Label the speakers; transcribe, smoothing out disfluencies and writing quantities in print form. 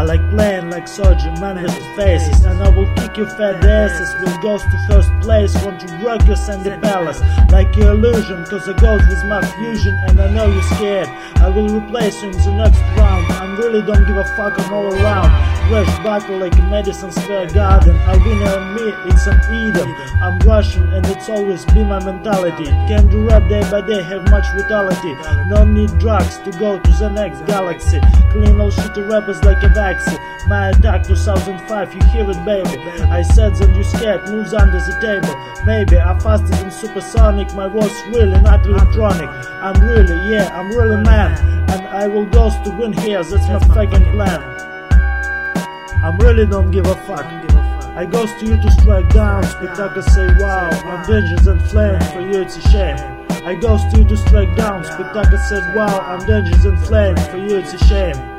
Speaker 1: I like playing like soldier, man with faces, and I will kick your fat asses. Will go to first place, want to rock your sandy palace like your illusion, cause I goes with my fusion, and I know you're scared. I will replace you in the next round. I really don't give a fuck, I'm all around. Fresh battle like a Madison Square Garden. I win on me, it's an Eden. I'm Russian and it's always been my mentality. Can do rap day by day, have much vitality. No need drugs to go to the next galaxy. Clean all shitty rappers like a vaccine. My attack 2005, you hear it baby. I said that you scared, moves under the table. Maybe I'm faster than supersonic, my voice really not electronic. I'm really man, and I will go to win here, that's my fucking plan. I really don't give a fuck. I goes to you to strike down, spectacular say wow. I'm dangerous and flame, for you it's a shame. I goes to you to strike down, spectacular said wow. I'm dangerous and flame, for you it's a shame.